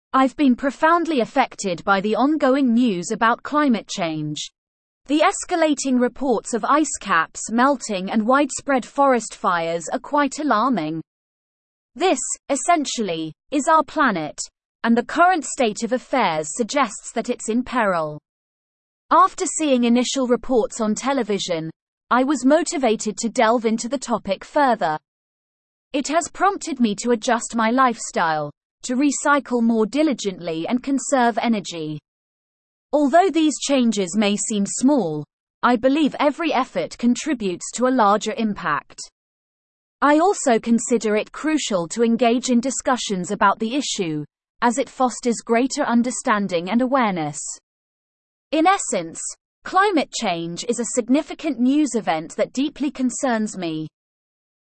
I've been profoundly affected by the ongoing news about climate change. The escalating reports of ice caps melting and widespread forest fires are quite alarming. This, essentially, is our planet, and the current state of affairs suggests that it's in peril. After seeing initial reports on television, I was motivated to delve into the topic further. It has prompted me to adjust my lifestyle, to recycle more diligently and conserve energy. Although these changes may seem small, I believe every effort contributes to a larger impact. I also consider it crucial to engage in discussions about the issue, as it fosters greater understanding and awareness. In essence, climate change is a significant news event that deeply concerns me,